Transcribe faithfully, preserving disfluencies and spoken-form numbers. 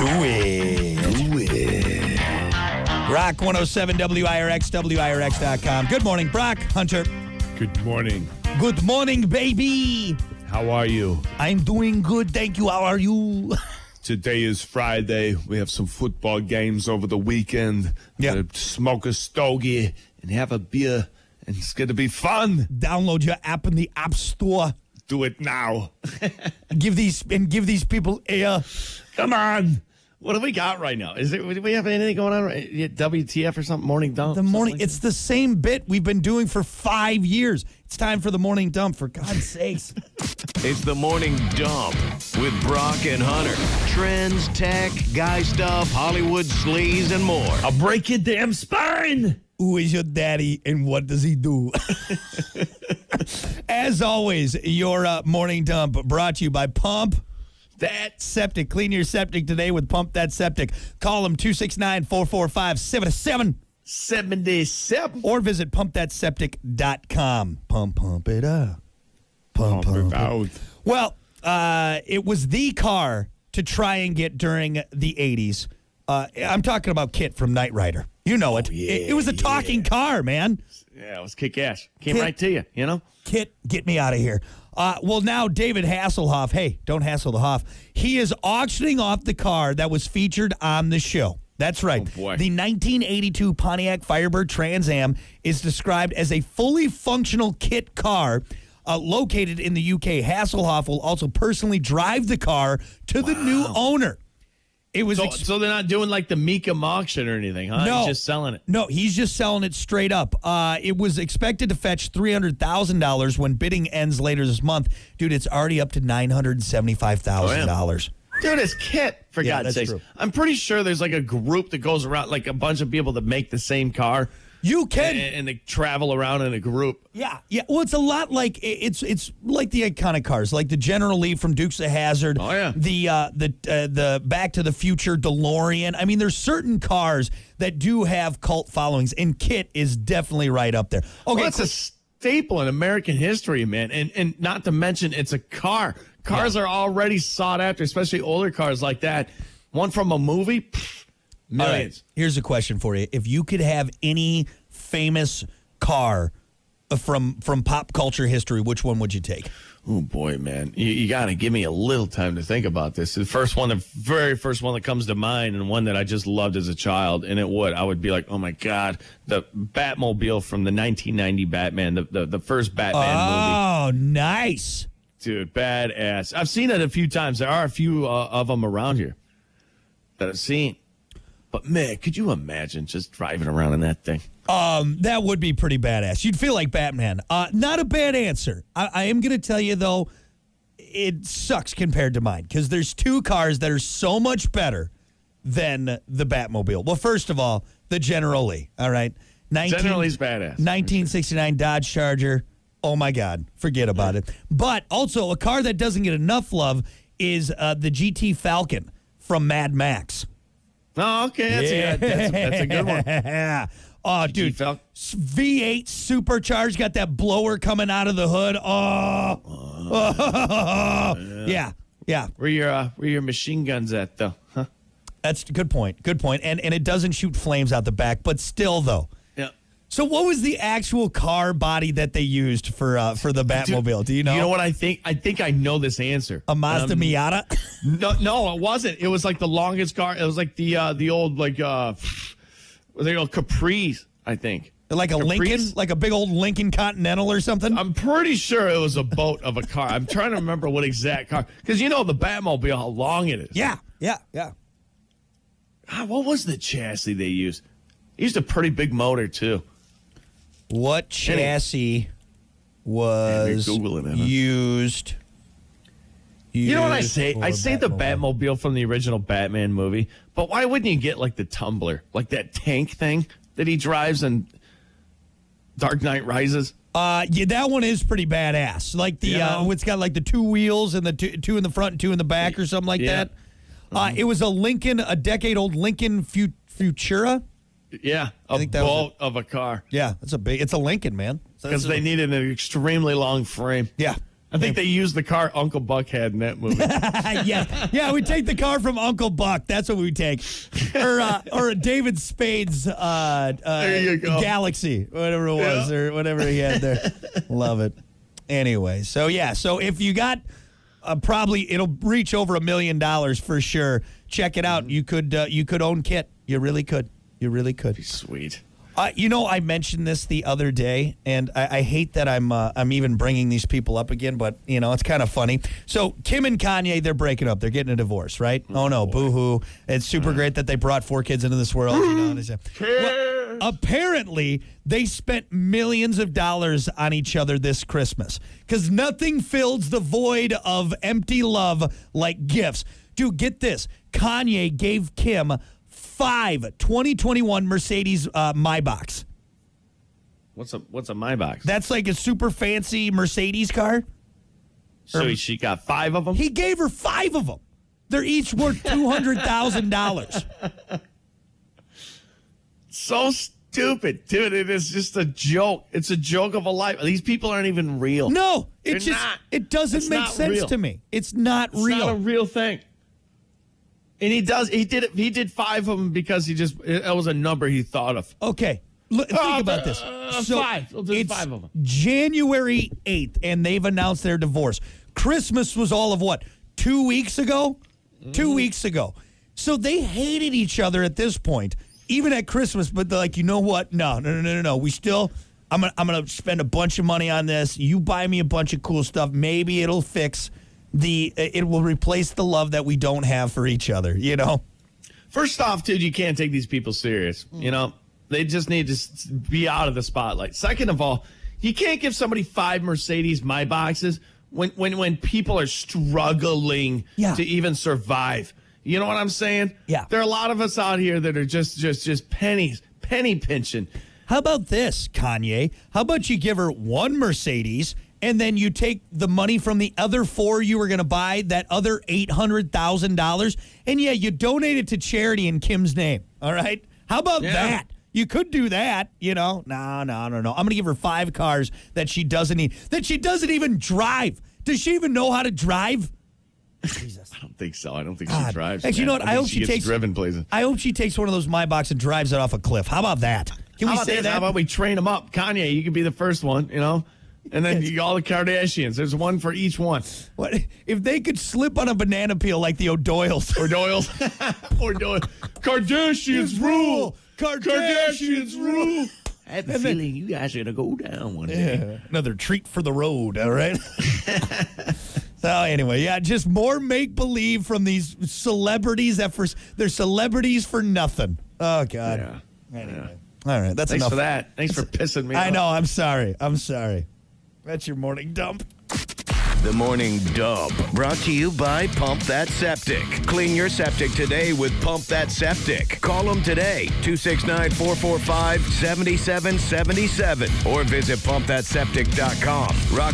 Do it. Do it. Rock one oh seven W I R X, W I R X dot com. Good morning, Brock Hunter. Good morning. Good morning, baby. How are you? I'm doing good, thank you. How are you? Today is Friday. We have some football games over the weekend. Yeah. Gonna smoke a stogie and have a beer, and it's going to be fun. Download your app in the App Store. Do it now. Give these and give these people air. Come on. What do we got right now? Is it? Do we have anything going on? Right? W T F or something? Morning dump? The morning. Like it's the same bit we've been doing for five years. It's time for the morning dump. For God's sakes. It's the Morning Dump with Brock and Hunter. Trends, tech, guy stuff, Hollywood sleaze, and more. I'll break your damn spine. Who is your daddy and what does he do? As always, your uh, morning dump brought to you by Pump That Septic. Clean your septic today with Pump That Septic. Call them two six nine, four four five, seven seven seventy-seven. or visit pump that septic dot com. Pump, pump it up. Pump, Pump pump, it out. Well, uh, it was the car to try and get during the eighties. Uh, I'm talking about Kit from Knight Rider. You know it. yeah, it. It was a talking yeah. car, man. Yeah, it was kick-ass. Came Kid- right to you, you know? Kit, get me out of here. Uh, well, now David Hasselhoff, hey, don't hassle the Hoff. He is auctioning off the car that was featured on the show. That's right. Oh, boy. The nineteen eighty-two Pontiac Firebird Trans Am is described as a fully functional Kit car uh, located in the U K. Hasselhoff will also personally drive the car to the new owner. It was So, ex- so they're not doing like the Mecum auction or anything, huh? No. He's just selling it. No, he's just selling it straight up. Uh, it was expected to fetch three hundred thousand dollars when bidding ends later this month. Dude, it's already up to nine hundred seventy-five thousand dollars. Dude, it's Kit, for Yeah, God's that's sakes. true. I'm pretty sure there's like a group that goes around, like a bunch of people that make the same car. You can. And, and they travel around in a group. Yeah, yeah. Well, it's a lot like it's it's like the iconic cars, like the General Lee from Dukes of Hazzard. Oh, yeah. The uh, the uh, the Back to the Future DeLorean. I mean, there's certain cars that do have cult followings, and Kit is definitely right up there. Okay, Well, it's a staple in American history, man. And and not to mention, it's a car. Cars Yeah. are already sought after, especially older cars like that. One from a movie, pff, All right, millions. here's a question for you: if you could have any famous car from from pop culture history, which one would you take? Oh, boy, man. You, you got to give me a little time to think about this. The first one, the very first one that comes to mind, and one that I just loved as a child, and it would. I would be like, oh, my God, the Batmobile from the nineteen ninety Batman, the, the, the first Batman movie. Oh, nice. Dude, badass. I've seen it a few times. There are a few uh, of them around here that I've seen. But, man, could you imagine just driving around in that thing? Um, that would be pretty badass. You'd feel like Batman. Uh, not a bad answer. I, I am going to tell you, though, it sucks compared to mine because there's two cars that are so much better than the Batmobile. Well, first of all, the General Lee, all right? nineteen General Lee's badass. nineteen sixty-nine Dodge Charger. Oh, my God. Forget about it. But also a car that doesn't get enough love is uh, the G T Falcon from Mad Max. Oh, okay. That's, yeah. that's, that's a good one. Yeah. Oh, G T dude. Falcon. V eight supercharged, got that blower coming out of the hood. Oh. Oh. Yeah. Yeah. Where your, uh, where your machine guns at, though? Huh? That's a good point. Good point. And and it doesn't shoot flames out the back, but still, though. Yeah. So what was the actual car body that they used for uh, for the Batmobile? Do you know? You know what I think? I think I know this answer. A Mazda Um, Miata? No, no, it wasn't. It was like the longest car. It was like the uh, the old like uh, what they called Caprice, I think. Like a Caprice? Lincoln? Like a big old Lincoln Continental or something? I'm pretty sure it was a boat of a car. I'm trying to remember what exact car, because you know the Batmobile, how long it is. yeah. Yeah. Yeah. God, what was the chassis they used? They used a pretty big motor too. What chassis was Yeah, you're Googling it, huh? used? You know what I used say? for I say the Batmobile from the original Batman movie, but why wouldn't you get like the Tumbler, like that tank thing that he drives in Dark Knight Rises? Uh, yeah, that one is pretty badass. Like the, You know? uh, it's got like the two wheels and the two, two in the front and two in the back or something like Yeah. that. Uh, it was a Lincoln, a decade old Lincoln Fu- Futura. Yeah, a think that was boat of a car. Yeah, it's a big, it's a Lincoln, man. So Because this they is- needed an extremely long frame. yeah, I think they used the car Uncle Buck had in that movie. yeah, yeah, we take the car from Uncle Buck. That's what we take, or uh, or David Spade's uh, uh, There you go. Galaxy, whatever it was, Yeah. or whatever he had there. Love it. Anyway, so yeah, so if you got uh, probably it'll reach over a million dollars for sure. Check it out. You could uh, you could own Kit. You really could. You really could. Sweet. Uh, you know, I mentioned this the other day, and I, I hate that I'm uh, I'm even bringing these people up again, but, you know, it's kind of funny. So Kim and Kanye, they're breaking up. They're getting a divorce, right? Oh, no, boo-hoo. It's super great that they brought four kids into this world. You know, and it's, well, apparently, they spent millions of dollars on each other this Christmas because nothing fills the void of empty love like gifts. Dude, get this. Kanye gave Kim five twenty twenty-one Mercedes uh, Maybachs. What's a what's a Maybach? That's like a super fancy Mercedes car. So she got five of them? He gave her five of them. They're each worth two hundred thousand dollars. So stupid, dude. It is just a joke. It's a joke of a life. These people aren't even real. No, it They're just not. it doesn't It's make not sense real. to me. It's not It's real. not a real thing. And he does. He did it. He did five of them because he just. It was a number he thought of. Okay. Look, think Uh, about this. uh, So five. We'll do it's five of them. January eighth, and they've announced their divorce. Christmas was all of what? Two weeks ago? Mm-hmm. Two weeks ago. So they hated each other at this point, even at Christmas, but they're like, you know what? No, no, no, no, no, no. We still, I'm going I'm gonna spend a bunch of money on this. You buy me a bunch of cool stuff. Maybe it'll fix the, it will replace the love that we don't have for each other, you know? First off, dude, you can't take these people serious. You know, they just need to s- be out of the spotlight. Second of all, you can't give somebody five Mercedes Maybachs when when when people are struggling Yeah. to even survive. You know what I'm saying? Yeah. There are a lot of us out here that are just just just pennies, penny pinching. How about this, Kanye? How about you give her one Mercedes and then you take the money from the other four you were going to buy, that other eight hundred thousand dollars, and yeah, you donate it to charity in Kim's name, all right? How about Yeah. that? You could do that, you know? No, no, no, no. I'm going to give her five cars that she doesn't need, that she doesn't even drive. Does she even know how to drive? Jesus. I don't think so. I don't think God. she drives. Actually, you know man. what? I think hope she gets takes- driven places. I hope she takes one of those Maybachs and drives it off a cliff. How about that? Can How we about say this? that? How about we train them up? Kanye, you could be the first one, you know? And then you, all the Kardashians. There's one for each one. What if they could slip on a banana peel like the O'Doyles? Or Doyle's. or Doyle. Kardashians rule. Kardashians rule. I have a feeling you guys are going to go down one day. Another treat for the road, all right? So anyway, yeah, just more make-believe from these celebrities that for they're celebrities for nothing. Oh, God. Yeah. Anyway. All right, that's Thanks enough. for that. Thanks for pissing me I off. know, I'm sorry. I'm sorry. That's your morning dump. The Morning Dump, brought to you by Pump That Septic. Clean your septic today with Pump That Septic. Call them today, two six nine, four four five, seven seven seven seven, or visit pump that septic dot com. Rock